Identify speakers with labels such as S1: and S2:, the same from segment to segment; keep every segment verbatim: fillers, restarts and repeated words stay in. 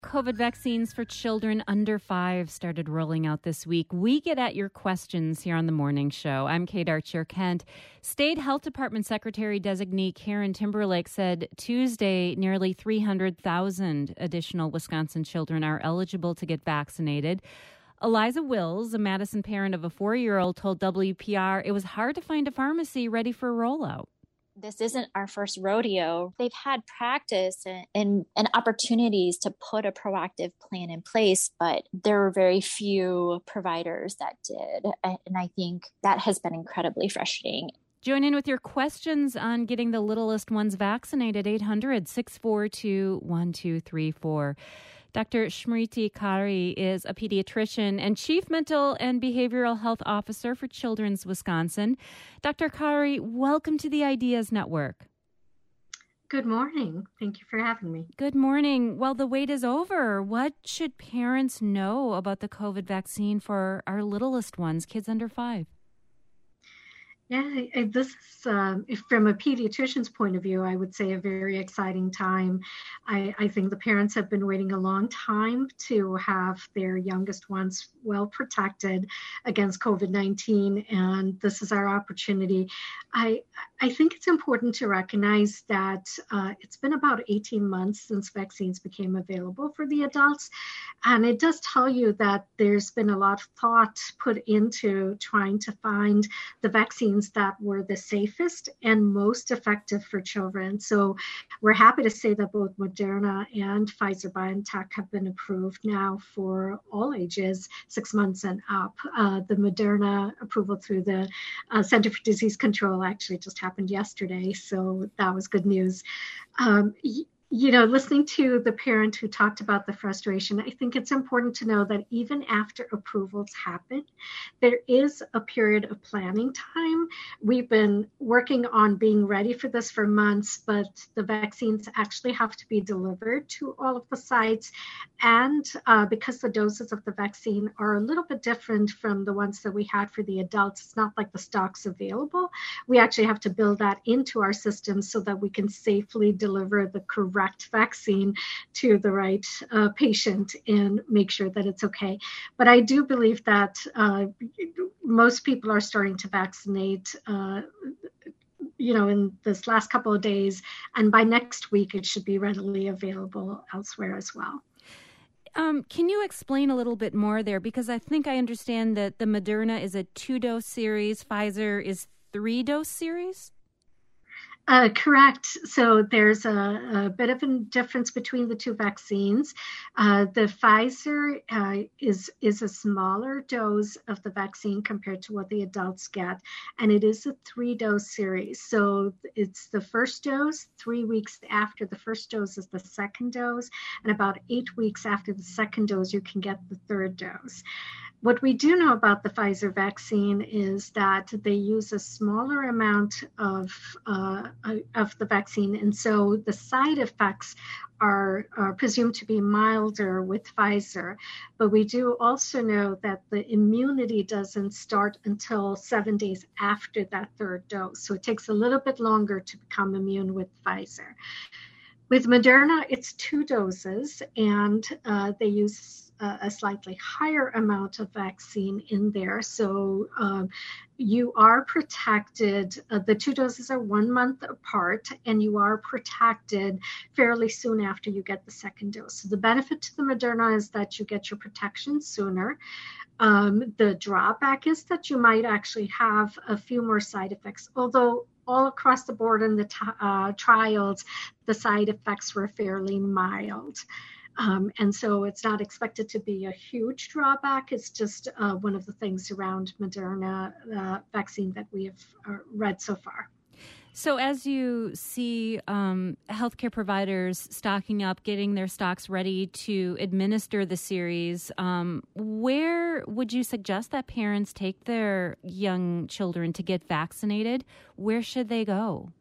S1: COVID vaccines for children under five started rolling out this week. We get at your questions here on the morning show. I'm Kate Archer-Kent. State Health Department Secretary Designee Karen Timberlake said Tuesday nearly three hundred thousand additional Wisconsin children are eligible to get vaccinated. Eliza Wills, a Madison parent of a four-year-old, told W P R it was hard to find a pharmacy ready for rollout.
S2: This isn't our first rodeo. They've had practice and, and, and opportunities to put a proactive plan in place, but there were very few providers that did. And I think that has been incredibly frustrating.
S1: Join in with your questions on getting the littlest ones vaccinated, eight hundred, six four two, one two three four. Doctor Smriti Kari is a pediatrician and Chief Mental and Behavioral Health Officer for Children's Wisconsin. Doctor Kari, welcome to the Ideas Network.
S3: Good morning. Thank you for having me.
S1: Good morning. Well, the wait is over. What should parents know about the COVID vaccine for our littlest ones, kids under five?
S3: Yeah, this is, um, if from a pediatrician's point of view, I would say a very exciting time. I, I think the parents have been waiting a long time to have their youngest ones well protected against COVID nineteen, and this is our opportunity. I, I think it's important to recognize that uh, it's been about eighteen months since vaccines became available for the adults, and it does tell you that there's been a lot of thought put into trying to find the vaccines that were the safest and most effective for children. So we're happy to say that both Moderna and Pfizer-BioNTech have been approved now for all ages, six months and up. Uh, the Moderna approval through the uh, Center for Disease Control actually just happened yesterday, so that was good news. Um, You know, listening to the parent who talked about the frustration, I think it's important to know that even after approvals happen, there is a period of planning time. We've been working on being ready for this for months, but the vaccines actually have to be delivered to all of the sites. And uh, because the doses of the vaccine are a little bit different from the ones that we had for the adults, it's not like the stock's available. We actually have to build that into our system so that we can safely deliver the correct vaccine to the right uh, patient and make sure that it's okay. But I do believe that uh, most people are starting to vaccinate, uh, you know, in this last couple of days. And by next week, it should be readily available elsewhere as well.
S1: Um, can you explain a little bit more there? Because I think I understand that the Moderna is a two-dose series, Pfizer is three-dose series?
S3: Uh, correct. So there's a, a bit of a difference between the two vaccines. Uh, the Pfizer uh, is is a smaller dose of the vaccine compared to what the adults get, and it is a three-dose series. So it's the first dose, three weeks after the first dose is the second dose, and about eight weeks after the second dose, you can get the third dose. What we do know about the Pfizer vaccine is that they use a smaller amount of uh, of the vaccine, and so the side effects are, are presumed to be milder with Pfizer. But we do also know that the immunity doesn't start until seven days after that third dose, so it takes a little bit longer to become immune with Pfizer. With Moderna, it's two doses, and uh, they use a slightly higher amount of vaccine in there. So um, you are protected. Uh, the two doses are one month apart, and you are protected fairly soon after you get the second dose. So the benefit to the Moderna is that you get your protection sooner. Um, the drawback is that you might actually have a few more side effects, although all across the board in the t- uh, trials, the side effects were fairly mild. Um, and so it's not expected to be a huge drawback. It's just uh, one of the things around Moderna uh, vaccine that we have uh, read so far.
S1: So as you see um, healthcare providers stocking up, getting their stocks ready to administer the series, um, where would you suggest that parents take their young children to get vaccinated? Where should they go?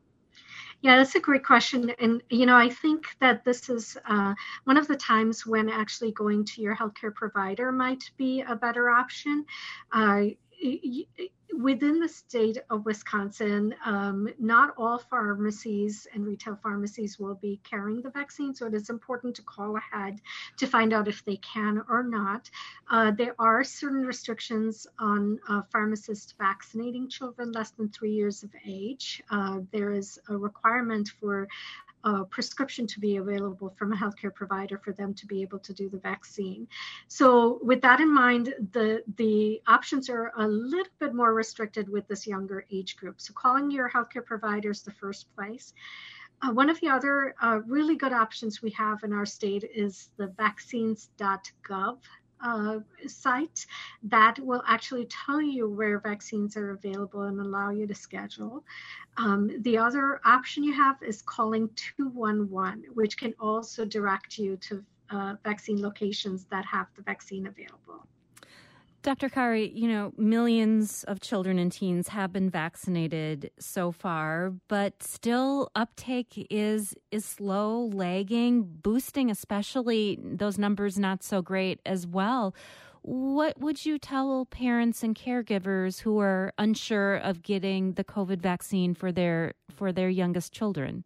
S3: Yeah, that's a great question. And, you know, I think that this is uh, one of the times when actually going to your healthcare provider might be a better option. Uh, within the state of Wisconsin, um, not all pharmacies and retail pharmacies will be carrying the vaccine, so it is important to call ahead to find out if they can or not. Uh, there are certain restrictions on uh, pharmacists vaccinating children less than three years of age. Uh, there is a requirement for a prescription to be available from a healthcare provider for them to be able to do the vaccine. So with that in mind, the, the options are a little bit more restricted with this younger age group. So calling your healthcare provider is the first place. Uh, one of the other uh, really good options we have in our state is the vaccines dot gov Uh, site that will actually tell you where vaccines are available and allow you to schedule. Um, the other option you have is calling two one one, which can also direct you to uh, vaccine locations that have the vaccine available.
S1: Doctor Kari, you know, millions of children and teens have been vaccinated so far, but still uptake is is slow, lagging, boosting, especially those numbers not so great as well. What would you tell parents and caregivers who are unsure of getting the COVID vaccine for their for their youngest children?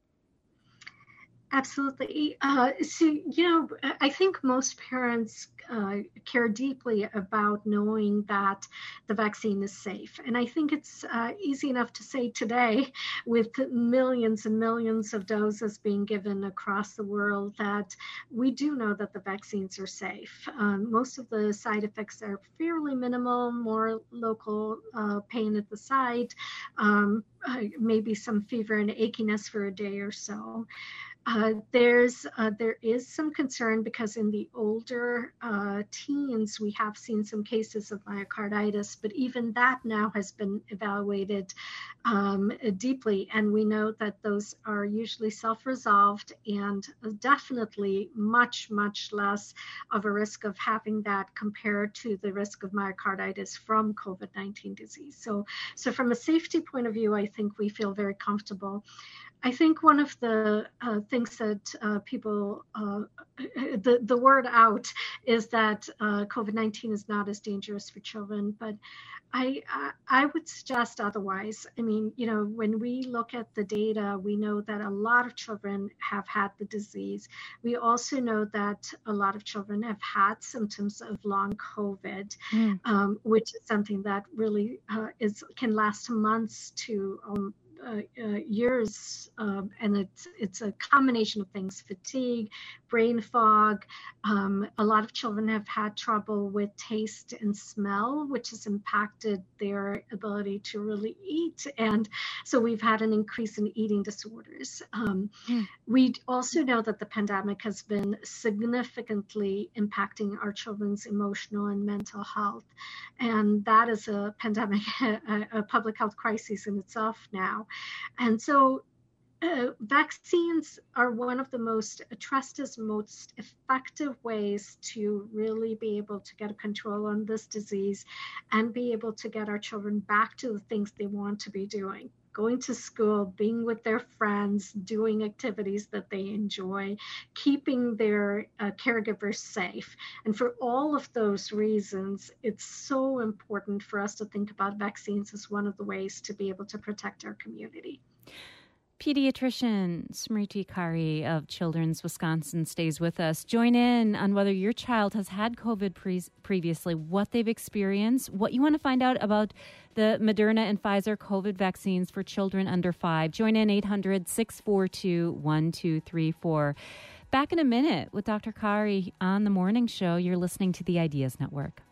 S3: Absolutely. Uh, so, you know, I think most parents uh, care deeply about knowing that the vaccine is safe. And I think it's uh, easy enough to say today, with millions and millions of doses being given across the world, that we do know that the vaccines are safe. Um, most of the side effects are fairly minimal, more local uh, pain at the site, um, uh, maybe some fever and achiness for a day or so. Uh, there's uh, there is some concern because in the older uh, teens we have seen some cases of myocarditis, but even that now has been evaluated um, deeply, and we know that those are usually self-resolved and definitely much much less of a risk of having that compared to the risk of myocarditis from COVID nineteen disease. So so from a safety point of view, I think we feel very comfortable. I think one of the uh, things that uh, people, uh, the, the word out is that uh, COVID nineteen is not as dangerous for children, but I, I I would suggest otherwise. I mean, you know, when we look at the data, we know that a lot of children have had the disease. We also know that a lot of children have had symptoms of long COVID, mm. um, which is something that really uh, is can last months to um, Uh, uh, years, um, and it's it's a combination of things: fatigue, brain fog. Um, a lot of children have had trouble with taste and smell, which has impacted their ability to really eat, and so we've had an increase in eating disorders. Um, mm. We also know that the pandemic has been significantly impacting our children's emotional and mental health, and that is a pandemic, a, a public health crisis in itself now. And so uh, vaccines are one of the most trusted, most effective ways to really be able to get a control on this disease and be able to get our children back to the things they want to be doing. Going to school, being with their friends, doing activities that they enjoy, keeping their uh, caregivers safe. And for all of those reasons, it's so important for us to think about vaccines as one of the ways to be able to protect our community.
S1: Pediatrician Smriti Kari of Children's Wisconsin stays with us. Join in on whether your child has had COVID pre- previously, what they've experienced, what you want to find out about the Moderna and Pfizer COVID vaccines for children under five. Join in eight hundred, six four two, one two three four. Back in a minute with Doctor Kari on the morning show. You're listening to the Ideas Network.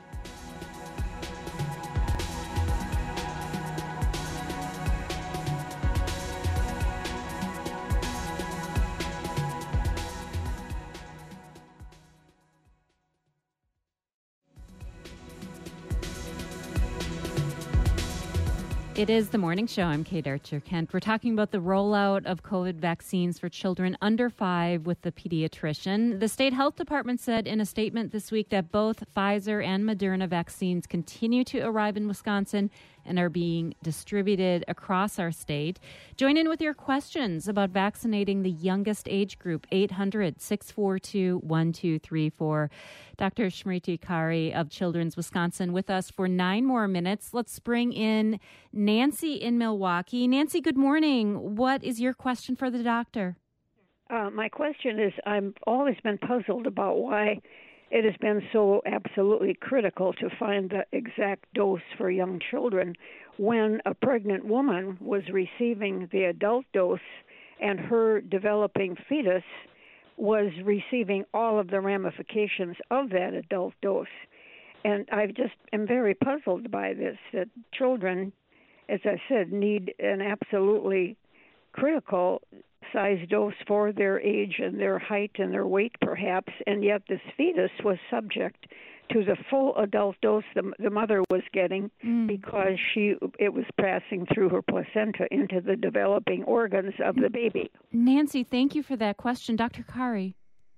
S1: It is the morning show. I'm Kate Archer-Kent. We're talking about the rollout of COVID vaccines for children under five with the pediatrician. The state health department said in a statement this week that both Pfizer and Moderna vaccines continue to arrive in Wisconsin and are being distributed across our state. Join in with your questions about vaccinating the youngest age group, eight hundred, six four two, one two three four. Doctor Smriti Khare of Children's Wisconsin with us for nine more minutes. Let's bring in Nancy in Milwaukee. Nancy, good morning. What is your question for the doctor?
S4: Uh, my question is, I've always been puzzled about why it has been so absolutely critical to find the exact dose for young children when a pregnant woman was receiving the adult dose and her developing fetus was receiving all of the ramifications of that adult dose. And I just am very puzzled by this, that children, as I said, need an absolutely critical size dose for their age and their height and their weight, perhaps, and yet this fetus was subject to the full adult dose the, the mother was getting mm. because she it was passing through her placenta into the developing organs of the baby.
S1: Nancy, thank you for that question. Doctor Khare.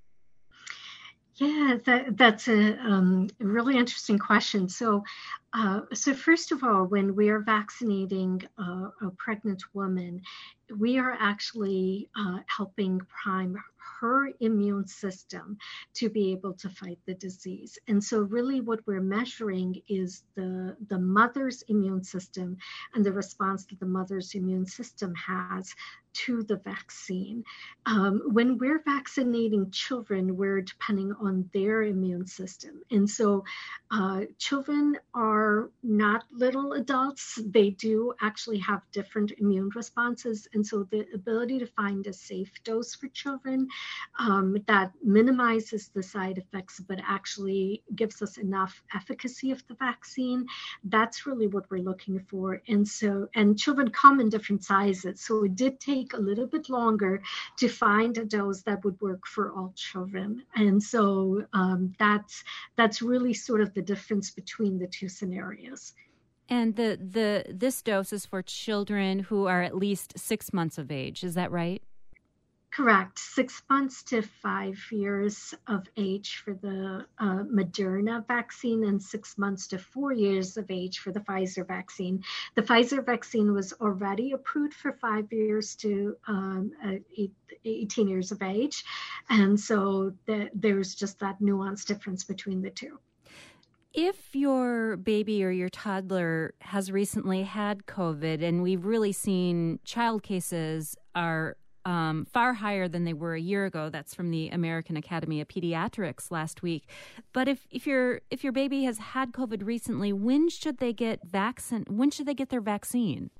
S3: Yeah, that, that's a um, really interesting question. So, uh, so first of all, when we are vaccinating uh, a pregnant woman, we are actually uh, helping prime her immune system to be able to fight the disease. And so really what we're measuring is the, the mother's immune system and the response that the mother's immune system has to the vaccine. Um, when we're vaccinating children, we're depending on their immune system. And so uh, children are not little adults. They do actually have different immune responses. And so the ability to find a safe dose for children um, that minimizes the side effects, but actually gives us enough efficacy of the vaccine, that's really what we're looking for. And so, and children come in different sizes. So it did take a little bit longer to find a dose that would work for all children. And so um, that's that's really sort of the difference between the two scenarios.
S1: And the the this dose is for children who are at least six months of age. Is that right?
S3: Correct. Six months to five years of age for the uh, Moderna vaccine and six months to four years of age for the Pfizer vaccine. The Pfizer vaccine was already approved for five years to um, eight, eighteen years of age. And so the, there's just that nuanced difference between the two.
S1: If your baby or your toddler has recently had COVID, and we've really seen child cases are Um, far higher than they were a year ago. That's from the American Academy of Pediatrics last week. But if, if your if your baby has had COVID recently, when should they get vaccine? When should they get their vaccine?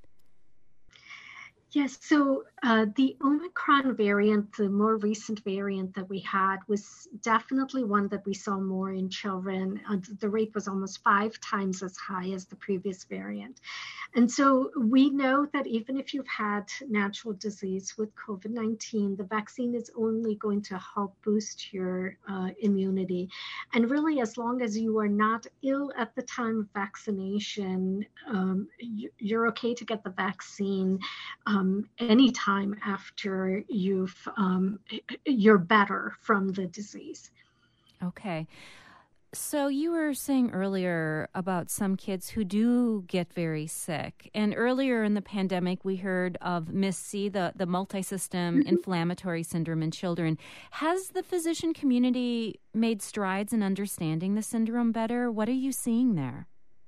S3: Yes, so uh, the Omicron variant, the more recent variant that we had, was definitely one that we saw more in children. Uh, the rate was almost five times as high as the previous variant. And so we know that even if you've had natural disease with COVID nineteen, the vaccine is only going to help boost your uh, immunity. And really, as long as you are not ill at the time of vaccination, um, you're okay to get the vaccine um, anytime after you've um, you're better from the disease.
S1: Okay. So you were saying earlier about some kids who do get very sick. And earlier in the pandemic, we heard of M I S C, the, the multisystem mm-hmm. inflammatory syndrome in children. Has the physician community made strides in understanding the syndrome better? What are you seeing there?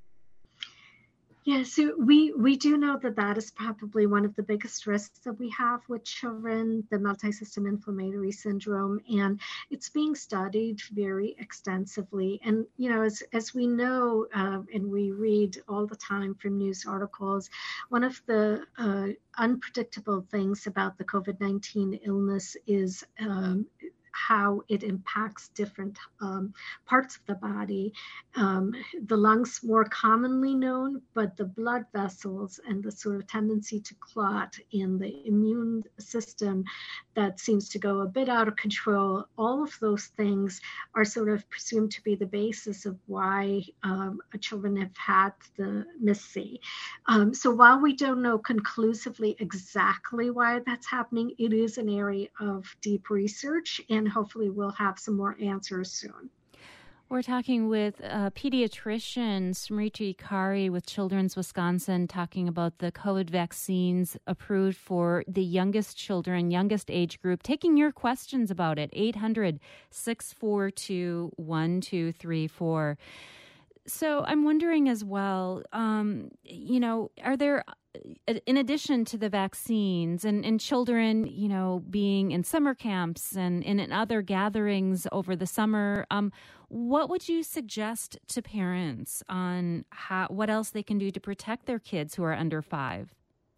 S3: Yeah, so we, we do know that that is probably one of the biggest risks that we have with children, the multisystem inflammatory syndrome, and it's being studied very extensively. And, you know, as, as we know, uh, and we read all the time from news articles, one of the uh, unpredictable things about the COVID nineteen illness is um, how it impacts different um, parts of the body. Um, the lungs more commonly known, but the blood vessels and the sort of tendency to clot in the immune system that seems to go a bit out of control, all of those things are sort of presumed to be the basis of why um, children have had the M I S C. Um, so while we don't know conclusively exactly why that's happening, it is an area of deep research, and hopefully we'll have some more answers soon.
S1: We're talking with uh, pediatrician Smriti Kari with Children's Wisconsin, talking about the COVID vaccines approved for the youngest children, youngest age group. Taking your questions about it, eight hundred, six four two, one two three four. So I'm wondering as well, um, you know, are there, in addition to the vaccines and, and children, you know, being in summer camps and, and in other gatherings over the summer, um, what would you suggest to parents on how, what else they can do to protect their kids who are under five?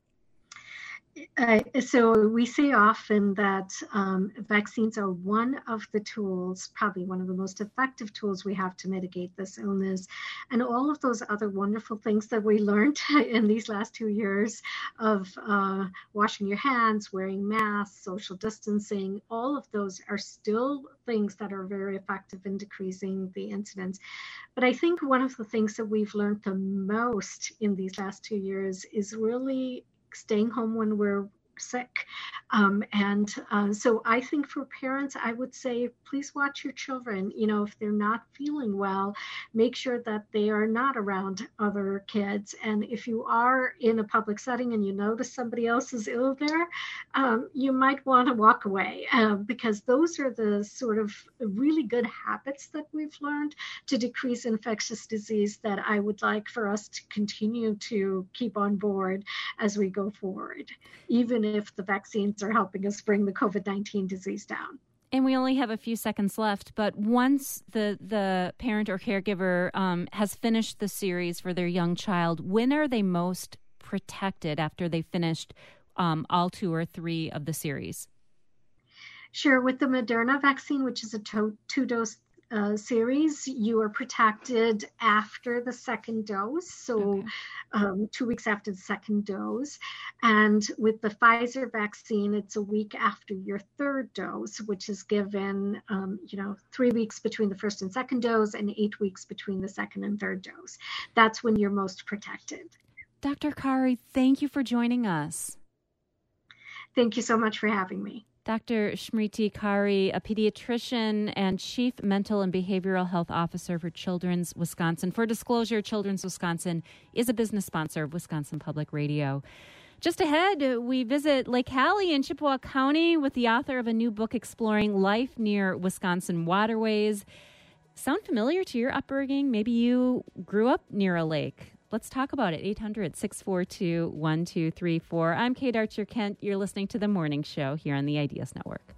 S3: Uh, so we say often that um, vaccines are one of the tools, probably one of the most effective tools we have to mitigate this illness. And all of those other wonderful things that we learned in these last two years of uh, washing your hands, wearing masks, social distancing, all of those are still things that are very effective in decreasing the incidence. But I think one of the things that we've learned the most in these last two years is really staying home when we're sick. Um, and uh, so I think for parents, I would say, please watch your children. You know, if they're not feeling well, make sure that they are not around other kids. And if you are in a public setting and you notice somebody else is ill there, um, you might want to walk away uh, because those are the sort of really good habits that we've learned to decrease infectious disease that I would like for us to continue to keep on board as we go forward, even if the vaccines are helping us bring the COVID nineteen disease down.
S1: And we only have a few seconds left, but once the, the parent or caregiver um, has finished the series for their young child, when are they most protected after they finished um, all two or three of the series?
S3: Sure. With the Moderna vaccine, which is a to- two-dose Uh, series, you are protected after the second dose, so okay. um, two weeks after the second dose. And with the Pfizer vaccine, it's a week after your third dose, which is given, um, you know, three weeks between the first and second dose and eight weeks between the second and third dose. That's when you're most protected.
S1: Doctor Kari, thank you for joining us.
S3: Thank you so much for having me.
S1: Doctor Smriti Kari, a pediatrician and chief mental and behavioral health officer for Children's Wisconsin. For disclosure, Children's Wisconsin is a business sponsor of Wisconsin Public Radio. Just ahead, we visit Lake Hallie in Chippewa County with the author of a new book exploring life near Wisconsin waterways. Sound familiar to your upbringing? Maybe you grew up near a lake. Let's talk about it. eight hundred, six four two, one two three four. I'm Kate Archer Kent. You're listening to The Morning Show here on the Ideas Network.